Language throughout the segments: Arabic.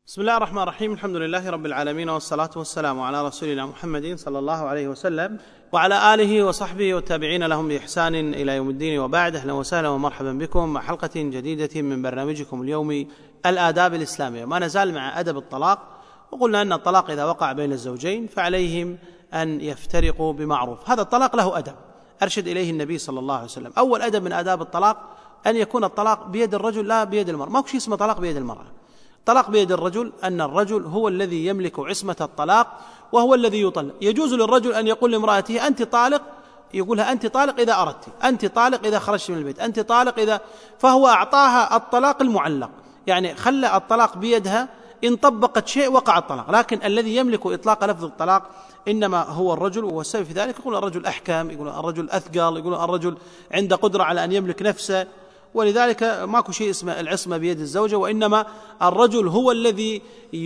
بسم الله الرحمن الرحيم. الحمد لله رب العالمين، والصلاة والسلام على رسولنا محمد صلى الله عليه وسلم وعلى آله وصحبه والتابعين لهم بإحسان إلى يوم الدين، وبعد. أهلا وسهلا ومرحبا بكم مع حلقة جديدة من برنامجكم اليومي الآداب الإسلامية. ما نزال مع أدب الطلاق، وقلنا أن الطلاق إذا وقع بين الزوجين فعليهم أن يفترقوا بمعروف. هذا الطلاق له أدب أرشد إليه النبي صلى الله عليه وسلم. أول أدب من آداب الطلاق أن يكون الطلاق بيد الرجل لا بيد المرأة. ما هو شيء اسمه طلاق بيد المرأة. طلاق بيد الرجل، أن الرجل هو الذي يملك عصمة الطلاق وهو الذي يطلق. يجوز للرجل أن يقول لامرأته أنت طالق، يقولها أنت طالق إذا أردت، أنت طالق إذا خرجت من البيت، أنت طالق إذا، فهو أعطاها الطلاق المعلق، يعني خلى الطلاق بيدها، إن طبقت شيء وقع الطلاق. لكن الذي يملك إطلاق لفظ الطلاق إنما هو الرجل، والسبب في ذلك يقول الرجل أحكم، يقول الرجل أثقل، يقول الرجل عنده قدرة على أن يملك نفسه، ولذلك ماكو شيء اسمه العصمة بيد الزوجة، وإنما الرجل هو الذي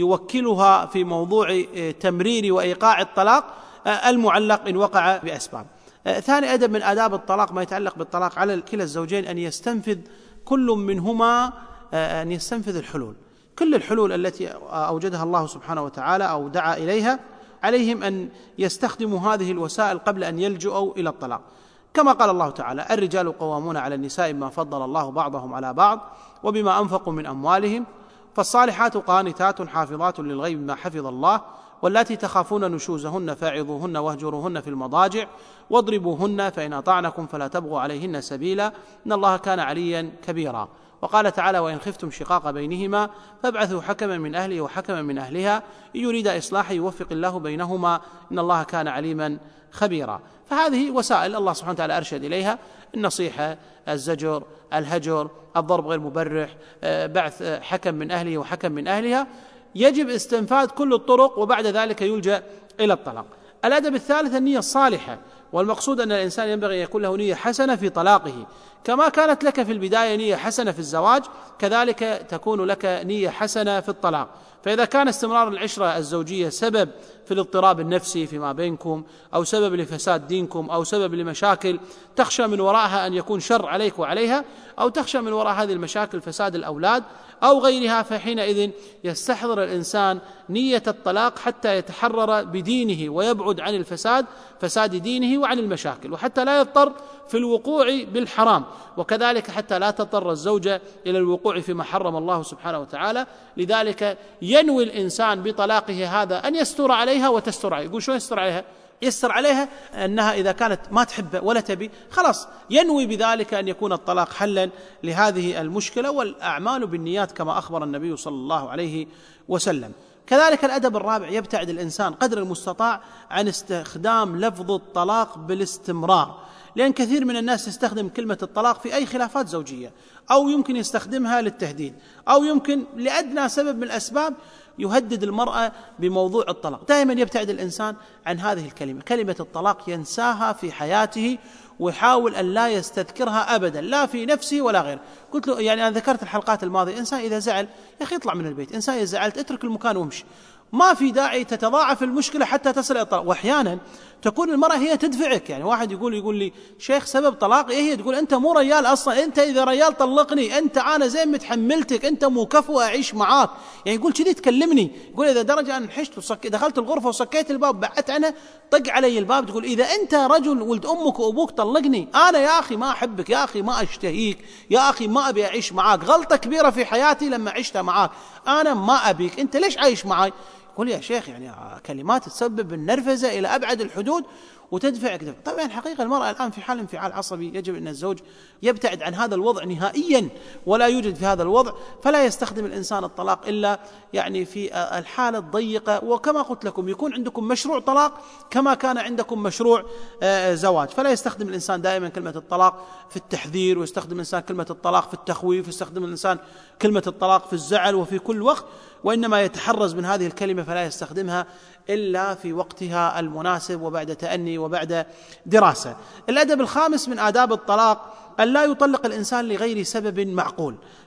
يوكلها في موضوع تمرير وإيقاع الطلاق المعلق إن وقع بأسباب. ثاني أدب من آداب الطلاق ما يتعلق بالطلاق، على كلا الزوجين أن يستنفذ كل منهما أن يستنفذ الحلول، كل الحلول التي أوجدها الله سبحانه وتعالى أو دعا إليها، عليهم أن يستخدموا هذه الوسائل قبل أن يلجؤوا إلى الطلاق. كما قال الله تعالى: الرجال قوامون على النساء بما فضل الله بعضهم على بعض وبما أنفقوا من أموالهم، فالصالحات قانتات حافظات للغيب بما حفظ الله، واللاتي تخافون نشوزهن فاعظوهن واهجروهن في المضاجع واضربوهن، فإن أطعنكم فلا تبغوا عليهن سبيلا إن الله كان عليا كبيرا. وقال تعالى: وإن خفتم شقاق بينهما فابعثوا حكما من أهله وحكما من أهلها إن يريد إصلاحا يوفق الله بينهما إن الله كان عليما خبيرا. فهذه وسائل الله سبحانه وتعالى أرشد إليها: النصيحة، الزجر، الهجر، الضرب غير مبرح، بعث حكم من أهله وحكم من أهلها. يجب استنفاذ كل الطرق، وبعد ذلك يلجأ إلى الطلاق. الأدب الثالث النية الصالحة، والمقصود أن الإنسان ينبغي أن يكون له نية حسنة في طلاقه، كما كانت لك في البداية نية حسنة في الزواج كذلك تكون لك نية حسنة في الطلاق. فإذا كان استمرار العشرة الزوجية سبب في الاضطراب النفسي فيما بينكم، أو سبب لفساد دينكم، أو سبب لمشاكل تخشى من وراءها أن يكون شر عليك وعليها، أو تخشى من وراء هذه المشاكل فساد الأولاد أو غيرها، فحينئذ يستحضر الإنسان نية الطلاق حتى يتحرر بدينه ويبعد عن الفساد، فساد دينه وعن المشاكل، وحتى لا يضطر في الوقوع بالحرام، وكذلك حتى لا تضطر الزوجة إلى الوقوع فيما حرم الله سبحانه وتعالى. لذلك ينوي الإنسان بطلاقه هذا أن يستر عليها وتستر عليه. يقول شو يستر عليها؟ يستر عليها أنها إذا كانت ما تحب ولا تبي خلاص ينوي بذلك أن يكون الطلاق حلا لهذه المشكلة، والأعمال بالنيات كما أخبر النبي صلى الله عليه وسلم. كذلك الأدب الرابع: يبتعد الإنسان قدر المستطاع عن استخدام لفظ الطلاق بالاستمرار، لأن كثير من الناس يستخدم كلمة الطلاق في أي خلافات زوجية، أو يمكن يستخدمها للتهديد، أو يمكن لأدنى سبب من الأسباب يهدد المرأة بموضوع الطلاق. دائما يبتعد الإنسان عن هذه الكلمة، كلمة الطلاق ينساها في حياته، ويحاول أن لا يستذكرها أبدا، لا في نفسه ولا غيره. قلت له يعني أنا ذكرت الحلقات الماضية، إنسان إذا زعل يا أخي اطلع من البيت، إنسان إذا زعلت اترك المكان وامشي، ما في داعي تتضاعف المشكلة حتى تصل إلى الطلاق. وأحيانا تكون المرأة هي تدفعك، يعني واحد يقول لي شيخ سبب طلاقي إيه؟ هي تقول أنت مو ريال أصلا، أنت إذا ريال طلقني، أنت أنا زين متحملتك، أنت مو كفو أعيش معاك، يعني يقول كذي تكلمني، يقول إذا درجة أنا انحشت دخلت الغرفة وسكيت الباب بعدت عنها طق علي الباب، تقول إذا أنت رجل ولد أمك وأبوك طلقني، أنا يا أخي ما أحبك، يا أخي ما أشتهيك، يا أخي ما أبي أعيش معاك، غلطة كبيرة في حياتي لما عشت معاك، أنا ما أبيك، أنت ليش عايش معاي؟ يقول يا شيخ يعني كلمات تسبب النرفزة إلى أبعد الحدود وتدفعك دفع. طبعا الحقيقة المرأة الآن في حال انفعال عصبي، يجب أن الزوج يبتعد عن هذا الوضع نهائيا، ولا يوجد في هذا الوضع، فلا يستخدم الإنسان الطلاق إلا يعني في الحالة الضيقة. وكما قلت لكم يكون عندكم مشروع طلاق كما كان عندكم مشروع زواج، فلا يستخدم الإنسان دائما كلمة الطلاق في التحذير، ويستخدم الإنسان كلمة الطلاق في التخويف، ويستخدم الإنسان كلمة الطلاق في الزعل وفي كل وقت، وإنما يتحرز من هذه الكلمة فلا يستخدمها إلا في وقتها المناسب وبعد تأني وبعد دراسة. الأدب الخامس من آداب الطلاق أن لا يطلق الإنسان لغير سبب معقول،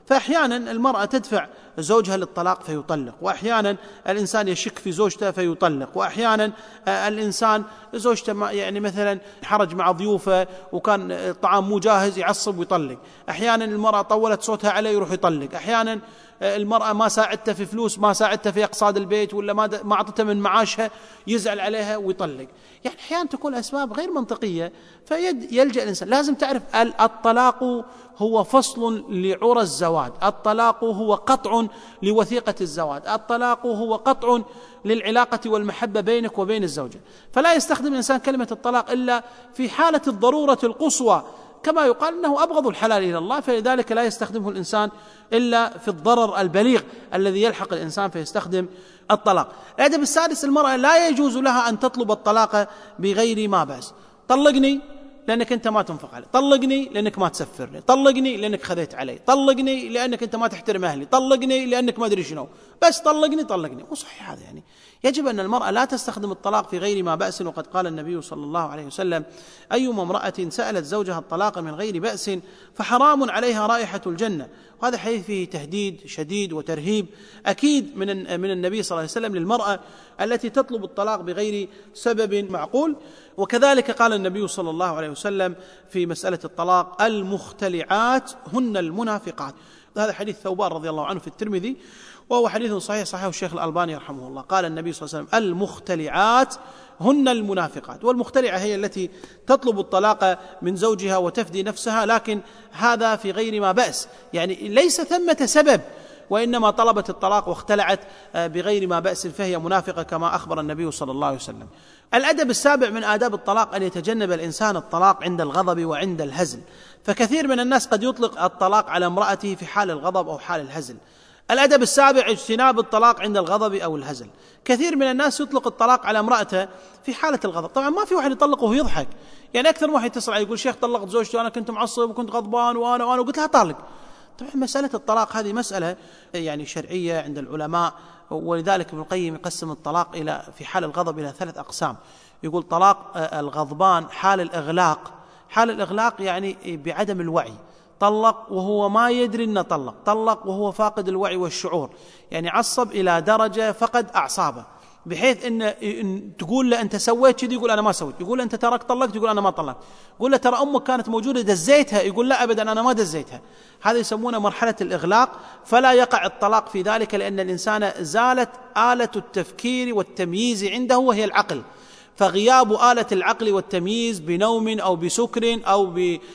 فأحيانا المرأة تدفع زوجها للطلاق فيطلق، وأحيانا الإنسان يشك في زوجته فيطلق، وأحيانا الإنسان زوجته يعني مثلا حرج مع ضيوفه وكان الطعام مو جاهز يعصب ويطلق، أحيانا المرأة طولت صوتها عليه يروح يطلق، أحيانا المرأة ما ساعدته في فلوس، ما ساعدته في اقتصاد البيت، ولا ما أعطته من معاشها يزعل عليها ويطلق. يعني أحيانا تكون أسباب غير منطقية فيلجأ الإنسان. لازم تعرف الطلاق هو فصل لعرى الزواج، الطلاق هو قطع لوثيقة الزواج، الطلاق هو قطع للعلاقة والمحبة بينك وبين الزوجة. فلا يستخدم الإنسان كلمة الطلاق إلا في حالة الضرورة القصوى، كما يقال أنه أبغض الحلال إلى الله، فلذلك لا يستخدمه الإنسان إلا في الضرر البليغ الذي يلحق الإنسان فيستخدم الطلاق. الأدب السادس: المرأة لا يجوز لها أن تطلب الطلاق بغير ما بأس. طلقني لأنك أنت ما تنفق علي، طلقني لأنك ما تسفر لي، طلقني لأنك خذيت علي، طلقني لأنك أنت ما تحترم أهلي، طلقني لأنك ما أدري شنو، بس طلقني. مو صحيح هذا. يعني يجب أن المرأة لا تستخدم الطلاق في غير ما بأس، وقد قال النبي صلى الله عليه وسلم: أيما امرأة سألت زوجها الطلاق من غير بأس فحرام عليها رائحة الجنة. وهذا حديث فيه تهديد شديد وترهيب أكيد من النبي صلى الله عليه وسلم للمرأة التي تطلب الطلاق بغير سبب معقول. وكذلك قال النبي صلى الله عليه وسلم في مسألة الطلاق: المختلعات هن المنافقات. هذا حديث ثوبان رضي الله عنه في الترمذي، وهو حديث صحيح الشيخ الألباني رحمه الله. قال النبي صلى الله عليه وسلم: المختلعات هن المنافقات. والمختلعة هي التي تطلب الطلاق من زوجها وتفدي نفسها، لكن هذا في غير ما بأس، يعني ليس ثمة سبب، وإنما طلبت الطلاق واختلعت بغير ما بأس فهي منافقة كما أخبر النبي صلى الله عليه وسلم. الأدب السابع من آداب الطلاق أن يتجنب الإنسان الطلاق عند الغضب وعند الهزل، فكثير من الناس قد يطلق الطلاق على امرأته في حال الغضب أو حال الهزل. الأدب السابع اجتناب الطلاق عند الغضب أو الهزل. كثير من الناس يطلق الطلاق على امرأته في حالة الغضب. طبعا ما في واحد يطلقه ويضحك، يعني أكثر واحد يتصل عليه يقول: شيخ طلقت زوجتي وأنا كنت معصب وكنت غضبان وأنا وقلت لها طالق. طبعا مسألة الطلاق هذه مسألة يعني شرعية عند العلماء، ولذلك ابن القيم يقسم الطلاق في حال الغضب إلى 3 أقسام. يقول: طلاق الغضبان حال الإغلاق يعني بعدم الوعي، طلق وهو ما يدري أنه طلق وهو فاقد الوعي والشعور، يعني عصب إلى درجة فقد أعصابه، بحيث إن تقول له أنت سويت كذي يقول أنا ما سويت، يقول أنت ترك طلقت يقول أنا ما طلقت، يقول له ترى أمك كانت موجودة دزيتها يقول لا أبدا أنا ما دزيتها. هذا يسمونه مرحلة الإغلاق، فلا يقع الطلاق في ذلك، لأن الإنسان زالت آلة التفكير والتمييز عنده وهي العقل، فغياب آلة العقل والتمييز بنوم أو بسكر أو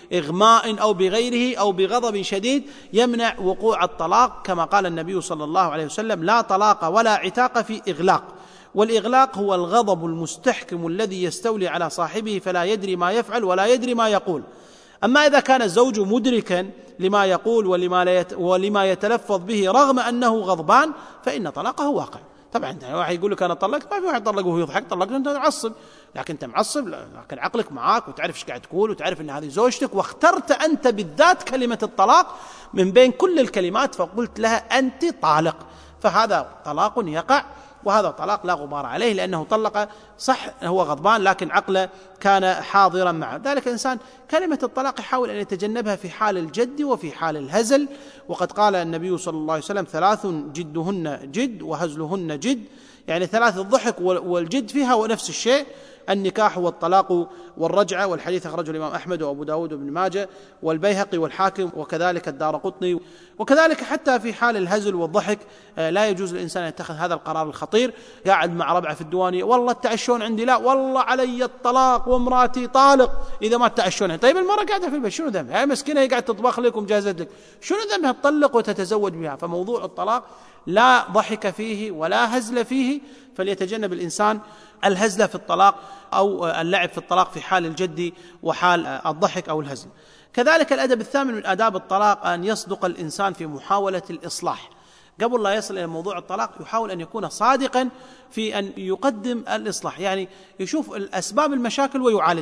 بإغماء أو بغيره أو بغضب شديد يمنع وقوع الطلاق، كما قال النبي صلى الله عليه وسلم: لا طلاق ولا عتاق في إغلاق. والإغلاق هو الغضب المستحكم الذي يستولي على صاحبه فلا يدري ما يفعل ولا يدري ما يقول. أما إذا كان الزوج مدركا لما يقول ولما يتلفظ به رغم أنه غضبان فإن طلاقه واقع. طبعا واحد يقول لك أنا طلقت، ما في واحد طلق وهو يضحك، طلقت أنت معصب، لكن أنت معصب لكن عقلك معاك وتعرف ايش قاعد تقول وتعرف أن هذه زوجتك، واخترت أنت بالذات كلمة الطلاق من بين كل الكلمات فقلت لها أنت طالق، فهذا طلاق يقع، وهذا طلاق لا غبار عليه، لأنه طلق صح هو غضبان لكن عقله كان حاضرا معه. ذلك الإنسان كلمة الطلاق يحاول أن يتجنبها في حال الجد وفي حال الهزل، وقد قال النبي صلى الله عليه وسلم: 3 جدهن جد وهزلهن جد، يعني 3 الضحك والجد فيها ونفس الشيء: النكاح والطلاق والرجعة. والحديث أخرجه الإمام أحمد وأبو داود وابن ماجه والبيهقي والحاكم وكذلك الدارقطني. وكذلك حتى في حال الهزل والضحك لا يجوز للإنسان أن يتخذ هذا القرار الخطير، قاعد مع ربعه في الديوانية: والله التعشون عندي، لا والله علي الطلاق وامراتي طالق إذا ما التعشون. طيب المرة قاعدة في البيت شنو ذنبها؟ هي مسكينة هي قاعدة تطبخ لك ومجهزت لك، شنو ذنبها تطلق وتتزوج بها؟ فموضوع الطلاق لا ضحك فيه ولا هزل فيه، فليتجنب الإنسان الهزل في الطلاق أو اللعب في الطلاق في حال الجد وحال الضحك أو الهزل. كذلك الأدب الثامن من آداب الطلاق أن يصدق الإنسان في محاولة الإصلاح. قبل لا يصل إلى موضوع الطلاق يحاول أن يكون صادقا في أن يقدم الإصلاح، يعني يشوف الأسباب المشاكل ويعالجها،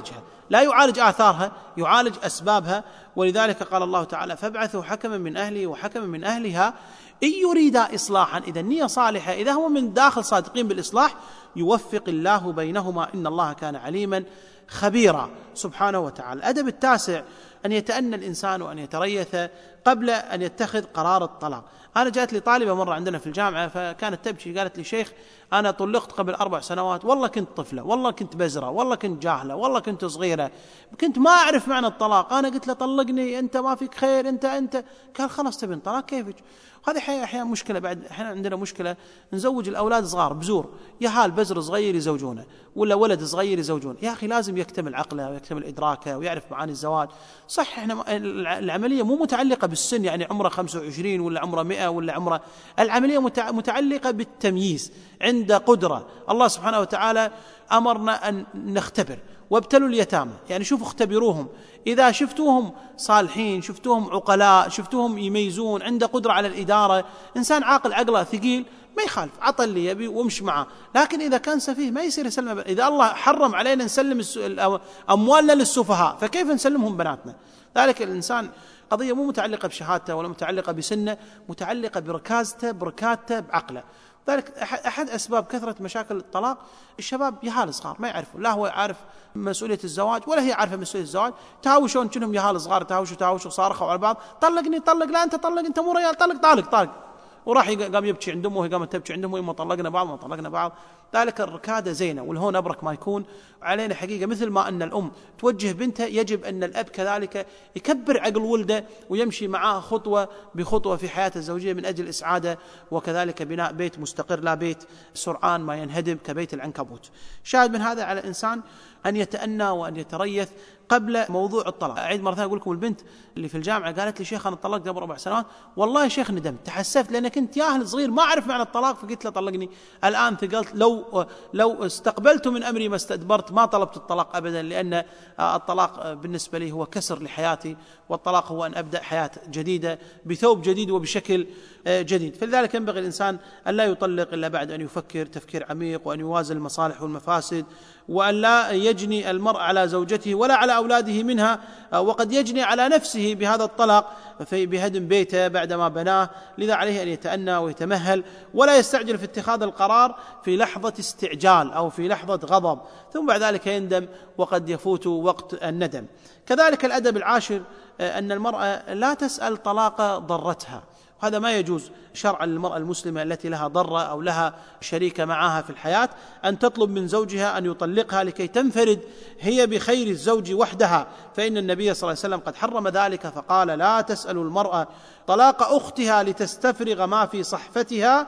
لا يعالج آثارها، يعالج أسبابها. ولذلك قال الله تعالى: فابعثوا حكما من أهله وحكما من أهلها إن يريدا إصلاحا. إذا النية صالحة، إذا هو من داخل صادقين بالإصلاح يوفق الله بينهما، إن الله كان عليما خبيرا سبحانه وتعالى. الأدب التاسع أن يتأنى الإنسان وأن يتريث قبل أن يتخذ قرار الطلاق. أنا جاءت لي طالبة مرة عندنا في الجامعة فكانت تبكي، قالت لي: شيخ أنا طلقت قبل 4 سنوات، والله كنت طفلة، والله كنت بزرة، والله كنت جاهلة، والله كنت صغيرة، كنت ما أعرف معنى الطلاق. أنا قلت له: طلقني، أنت ما فيك خير، أنت. قال: خلاص تبين طلاق كيفك؟ هذه أحيانا مشكلة. بعد أحيانا عندنا مشكلة نزوج الأولاد صغار بزور، يهال بزر صغير يزوجونه ولا ولد صغير يزوجونه. يا أخي لازم يكتمل عقله ويكتمل إدراكه ويعرف معاني الزواج. صح إحنا العملية مو متعلقة بالسن، يعني عمره 25 ولا عمره 100 ولا عمره، العملية متعلقة بالتمييز. عند قدرة الله سبحانه وتعالى أمرنا أن نختبر: وابتلوا اليتامى، يعني شوفوا اختبروهم، إذا شفتوهم صالحين، شفتوهم عقلاء، شفتوهم يميزون، عنده قدرة على الإدارة، إنسان عاقل عقله ثقيل، ما يخالف، عطى اللي يبي وامش معه. لكن إذا كان سفيه ما يصير يسلم. إذا الله حرم علينا نسلم أموالنا للسفهاء، فكيف نسلمهم بناتنا؟ ذلك الإنسان قضية مو متعلقة بشهادته ولا متعلقة بسنه، متعلقة بركازته، بركادته، بعقله. ذلك أحد أسباب كثرة مشاكل الطلاق. الشباب يهال صغار ما يعرفوا، لا هو عارف مسؤولية الزواج ولا هي عارفة مسؤولية الزواج، تهاوشون كأنهم يهال صغار، تهاوشوا صارخوا على بعض: طلقني، طلق، لا أنت طلق، أنت مو رجال، طلق. وراح قام يبكي عند امه وهي قامت تبكي عند امه: ما طلقنا بعض. ذلك الركاده زينه، والهون ابرك ما يكون. علينا حقيقه مثل ما ان الام توجه بنتها، يجب ان الاب كذلك يكبر عقل ولده ويمشي معاه خطوه بخطوه في حياته الزوجيه من اجل اسعاده، وكذلك بناء بيت مستقر، لا بيت سرعان ما ينهدم كبيت العنكبوت. شاهد من هذا على الانسان ان يتأنى وان يتريث قبل موضوع الطلاق. أعيد مرة ثانية أقول لكم: البنت اللي في الجامعة قالت لي: شيخ أنا طلقت قبل 4 سنوات، والله يا شيخ ندمت، تحسفت، لأن كنت ياهل صغير ما أعرف معنى الطلاق، فقلت له طلقني. الآن ثقلت، لو استقبلت من أمري ما استدبرت، ما طلبت الطلاق أبدا، لأن الطلاق بالنسبة لي هو كسر لحياتي، والطلاق هو أن أبدأ حياة جديدة بثوب جديد وبشكل جديد. فلذلك ينبغي الإنسان أن لا يطلق إلا بعد أن يفكر تفكير عميق، وأن يوازن المصالح والمفاسد، وأن لا يجني المرء على زوجته ولا على أولاده منها، وقد يجني على نفسه بهذا الطلاق بهدم بيته بعدما بناه. لذا عليه أن يتأنى ويتمهل، ولا يستعجل في اتخاذ القرار في لحظة استعجال أو في لحظة غضب، ثم بعد ذلك يندم وقد يفوت وقت الندم. كذلك الأدب العاشر أن المرأة لا تسأل طلاق ضرتها، هذا ما يجوز شرعا للمرأة المسلمة التي لها ضرة أو لها شريكة معها في الحياة أن تطلب من زوجها أن يطلقها لكي تنفرد هي بخير الزوج وحدها، فإن النبي صلى الله عليه وسلم قد حرم ذلك، فقال: لا تسأل المرأة طلاق أختها لتستفرغ ما في صحفتها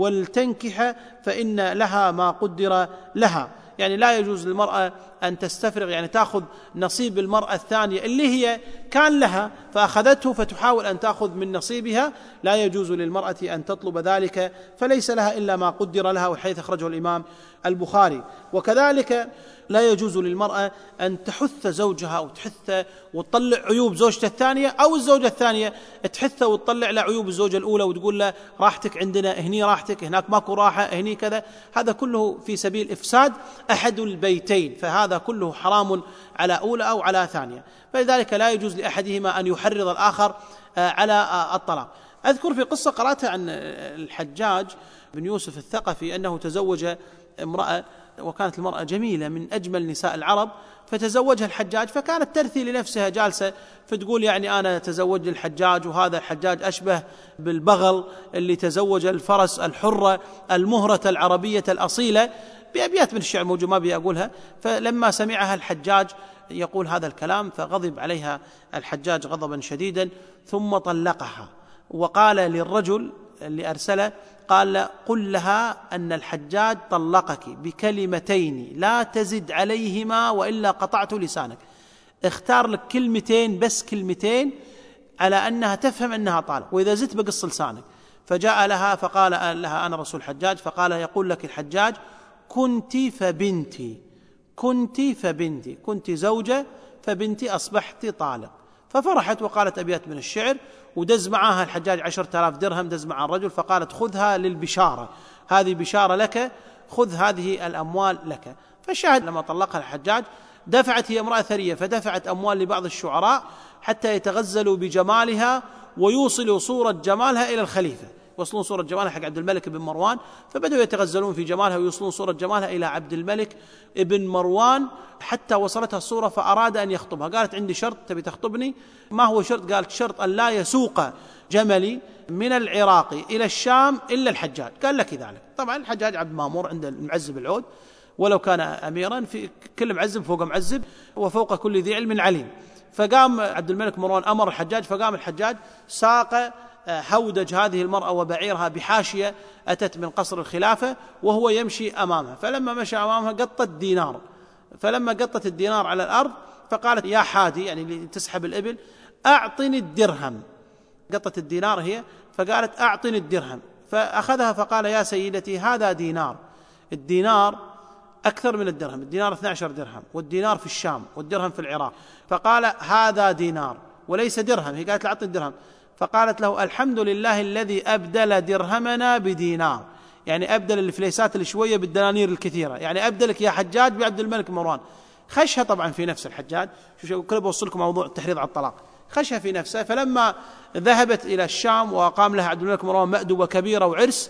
ولتنكح فإن لها ما قدر لها. يعني لا يجوز للمرأة أن تستفرغ، يعني تأخذ نصيب المرأة الثانية اللي هي كان لها فأخذته فتحاول أن تأخذ من نصيبها، لا يجوز للمرأة أن تطلب ذلك، فليس لها إلا ما قدر لها، والحديث أخرجه الإمام البخاري. وكذلك لا يجوز للمرأة أن تحث زوجها أو تحث وتطلع عيوب زوجته الثانية، أو الزوجة الثانية تحث وتطلع له عيوب الزوجة الأولى وتقول له: راحتك عندنا هني راحتك، هناك ماكو راحة، هني كذا. هذا كله في سبيل إفساد أحد البيتين، فهذا كله حرام على أولى أو على ثانية. فلذلك لا يجوز لأحدهما أن يحرض الآخر على الطلاق. أذكر في قصة قرأتها عن الحجاج بن يوسف الثقفي أنه تزوج امرأة، وكانت المرأة جميلة من أجمل نساء العرب، فتزوجها الحجاج، فكانت ترثي لنفسها جالسة فتقول: يعني أنا تزوج الحجاج، وهذا الحجاج أشبه بالبغل اللي تزوج الفرس الحرة المهرة العربية الأصيلة، بأبيات من الشعر موجود ما بيقولها. فلما سمعها الحجاج يقول هذا الكلام فغضب عليها الحجاج غضبا شديدا، ثم طلقها، وقال للرجل اللي أرسله، قال: قل لها أن الحجاج طلقك بكلمتين لا تزد عليهما وإلا قطعت لسانك. اختار لك كلمتين، بس كلمتين، على أنها تفهم أنها طالق، وإذا زدت بقص لسانك. فجاء لها فقال لها: أنا رسول الحجاج. فقال: يقول لك الحجاج: كنت فبنتي، كنت زوجة فبنتي أصبحت طالق. ففرحت وقالت أبيات من الشعر، ودز معها الحجاج 10,000 درهم، دز مع الرجل، فقالت: خذها للبشارة، هذه بشارة لك، خذ هذه الأموال لك. فالشاهد لما طلقها الحجاج دفعت هي امرأة ثرية فدفعت أموال لبعض الشعراء حتى يتغزلوا بجمالها ويوصلوا صورة جمالها إلى الخليفة، يوصلون صورة جمالها حق عبد الملك بن مروان، فبدأوا يتغزلون في جمالها ويوصلون صورة جمالها إلى عبد الملك بن مروان حتى وصلتها الصورة فأراد أن يخطبها. قالت عندي شرط، تبي تخطبني؟ ما هو شرط؟ قالت شرط أن لا يسوق جملي من العراق إلى الشام إلا الحجاج. قال لك ذلك. طبعا الحجاج عبد مامور عند المعزب العود، ولو كان أميرا في كل معزب فوق معزب وفوق كل ذي علم عليم. فقام عبد الملك مروان أمر الحجاج، فقام الحجاج ساق هودج هذه المرأة وبعيرها بحاشية أتت من قصر الخلافة وهو يمشي أمامها، فلما مشى أمامها قطت دينار، فلما قطت الدينار على الأرض فقالت يا حادي، يعني اللي تسحب الإبل، أعطني الدرهم. قطت الدينار هي، فقالت أعطني الدرهم، فأخذها فقال يا سيدتي هذا دينار، الدينار أكثر من الدرهم، الدينار 12 درهم، والدينار في الشام والدرهم في العراق، فقال هذا دينار وليس درهم. هي قالت أعطني الدرهم، فقالت له الحمد لله الذي أبدل درهمنا بدينار، يعني أبدل الفليسات الشوية بالدنانير الكثيرة، يعني أبدلك يا حجاج بعبد الملك مروان. خشها طبعا في نفس الحجاج، كل بوصل لكم موضوع التحريض على الطلاق، خشها في نفسه. فلما ذهبت إلى الشام وقام لها عبد الملك مروان مأدبة كبيرة وعرس،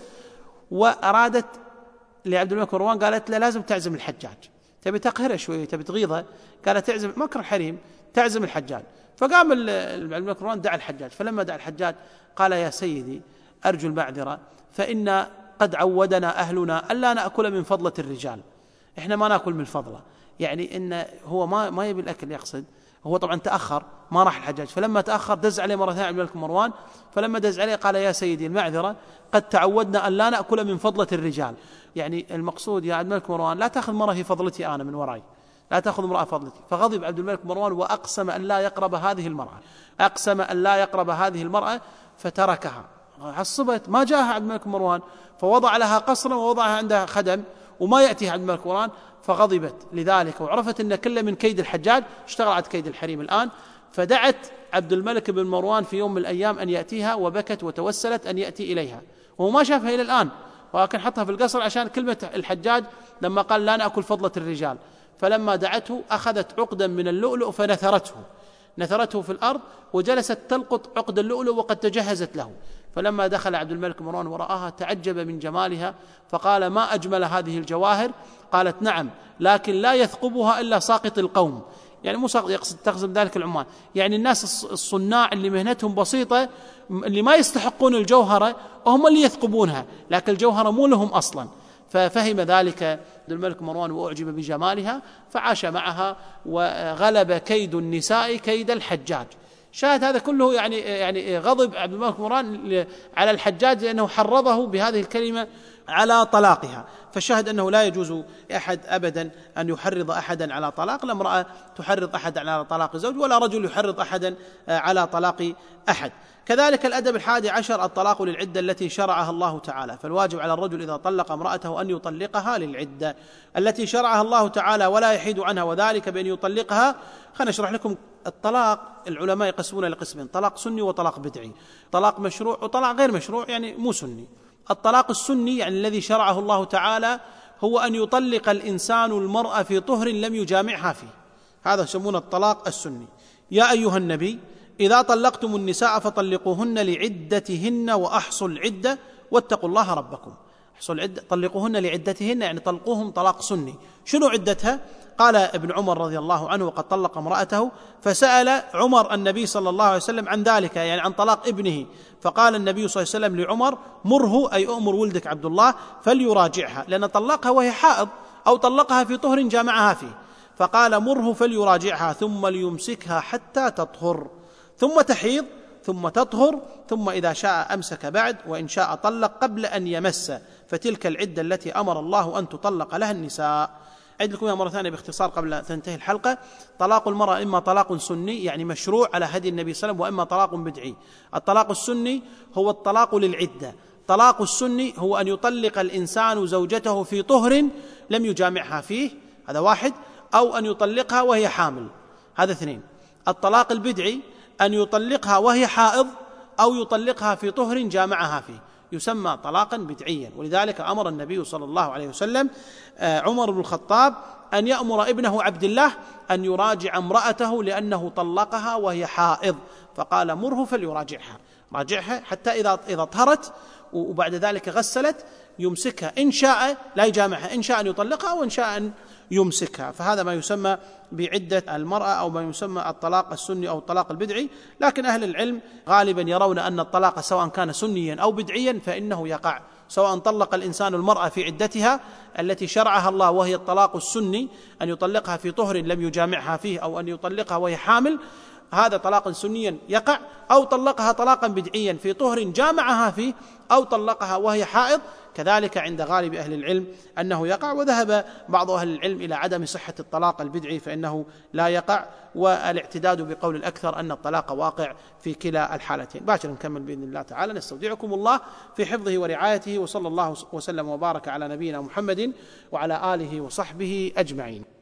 وأرادت لعبد الملك مروان قالت له لازم تعزم الحجاج، تبي تقهره شوية، تبي تغيظه، قالت تعزم مكر الحريم، تعزم الحجاج. فقام عبد الملك مروان دعا الحجاج، فلما دعا الحجاج قال يا سيدي أرجو المعذرة، فإن قد عودنا أهلنا ألا نأكل من فضلة الرجال، إحنا ما نأكل من الفضلة، يعني إن هو ما يبي الأكل يقصد، هو طبعا تأخر ما راح الحجاج، فلما تأخر دز عليه مرة ثانية عبد الملك مروان، فلما دز عليه قال يا سيدي المعذرة قد تعودنا أن لا نأكل من فضلة الرجال، يعني المقصود يا عبد الملك مروان لا تأخذ مرة في فضلتي أنا من وراي، لا تأخذ امرأة فضلتي. فغضب عبد الملك مروان وأقسم أن لا يقرب هذه المرأة، أقسم أن لا يقرب هذه المرأة، فتركها. عصبت ما جاءها عبد الملك مروان، فوضع لها قصرا ووضعها عندها خدم وما يأتيها عبد الملك مروان، فغضبت لذلك وعرفت أن كل من كيد الحجاج اشتغل على كيد الحريم الآن، فدعت عبد الملك بن مروان في يوم من الأيام أن يأتيها، وبكت وتوسلت أن يأتي إليها، وهو ما شافها إلى الآن، ولكن حطها في القصر عشان كلمة الحجاج لما قال لا نأكل فضلة الرجال. فلما دعته أخذت عقدا من اللؤلؤ نثرته في الأرض، وجلست تلقط عقد اللؤلؤ وقد تجهزت له. فلما دخل عبد الملك مروان ورآها تعجب من جمالها، فقال ما أجمل هذه الجواهر؟ قالت نعم، لكن لا يثقبها إلا ساقط القوم، يعني مو ساقط يقصد تقصد ذلك العمان، يعني الناس الصناع اللي مهنتهم بسيطة اللي ما يستحقون الجوهرة هم اللي يثقبونها، لكن الجوهرة مو لهم أصلا. ففهم ذلك عبد الملك مروان وأعجب بجمالها، فعاش معها، وغلب كيد النساء كيد الحجاج. شاهد هذا كله يعني غضب عبد الملك مروان على الحجاج لأنه حرضه بهذه الكلمة على طلاقها. فالشاهد أنه لا يجوز أحد أبدا أن يحرض أحدا على طلاق، لا امرأة تحرض أحدا على طلاق زوج، ولا رجل يحرض أحدا على طلاق أحد. كذلك الأدب 11 الطلاق للعدة التي شرعها الله تعالى، فالواجب على الرجل إذا طلق امرأته أن يطلقها للعدة التي شرعها الله تعالى ولا يحيد عنها، وذلك بأن يطلقها. خلنا نشرح لكم الطلاق. العلماء يقسمون لقسمين: طلاق سني وطلاق بدعي، طلاق مشروع وطلاق غير مشروع يعني مو سني. الطلاق السني يعني الذي شرعه الله تعالى هو أن يطلق الإنسان المرأة في طهر لم يجامعها فيه، هذا يسمونه الطلاق السني. يا أيها النبي إذا طلقتم النساء فطلقوهن لعدتهن وأحصوا العدة واتقوا الله ربكم. أحصوا العدة، طلقوهن لعدتهن يعني طلقوهم طلاق سني. شنو عدتها؟ قال ابن عمر رضي الله عنه وقد طلق امرأته، فسأل عمر النبي صلى الله عليه وسلم عن ذلك، يعني عن طلاق ابنه، فقال النبي صلى الله عليه وسلم لعمر: مره، أي أمر ولدك عبد الله فليراجعها، لأن طلقها وهي حائض أو طلقها في طهر جامعها فيه، فقال: مره فليراجعها ثم ليمسكها حتى تطهر، ثم تحيض، ثم تطهر، ثم إذا شاء أمسك بعد، وإن شاء طلق قبل أن يمس، فتلك العدة التي أمر الله أن تطلق لها النساء. أعيد لكم مرة ثانية باختصار قبل تنتهي الحلقة. طلاق المرأة إما طلاق سني يعني مشروع على هدي النبي صلى الله عليه وسلم، وإما طلاق بدعي. الطلاق السني هو الطلاق للعدة. طلاق السني هو أن يطلق الإنسان زوجته في طهر لم يجامعها فيه، هذا واحد، أو أن يطلقها وهي حامل، هذا اثنين. الطلاق البدعي أن يطلقها وهي حائض أو يطلقها في طهر جامعها فيه. يسمى طلاقا بدعيا. ولذلك أمر النبي صلى الله عليه وسلم عمر بن الخطاب أن يأمر ابنه عبد الله أن يراجع امرأته لأنه طلقها وهي حائض، فقال مره فليراجعها، راجعها حتى إذا طهرت وبعد ذلك غسلت يمسكها، إن شاء لا يجامعها، إن شاء أن يطلقها وإن شاء أن يمسكها. فهذا ما يسمى بعدة المرأة أو ما يسمى الطلاق السني أو الطلاق البدعي. لكن أهل العلم غالبا يرون أن الطلاق سواء كان سنيا أو بدعيا فإنه يقع، سواء طلق الإنسان المرأة في عدتها التي شرعها الله وهي الطلاق السني، أن يطلقها في طهر لم يجامعها فيه، أو أن يطلقها وهي حامل، هذا طلاقا سنيا يقع، أو طلقها طلاقا بدعيا في طهر جامعها فيه، أو طلقها وهي حائض، كذلك عند غالب أهل العلم أنه يقع. وذهب بعض أهل العلم إلى عدم صحة الطلاق البدعي فإنه لا يقع، والاعتداد بقول الأكثر أن الطلاق واقع في كلا الحالتين. باكر نكمل بإذن الله تعالى. نستودعكم الله في حفظه ورعايته، وصلى الله وسلم وبارك على نبينا محمد وعلى آله وصحبه أجمعين.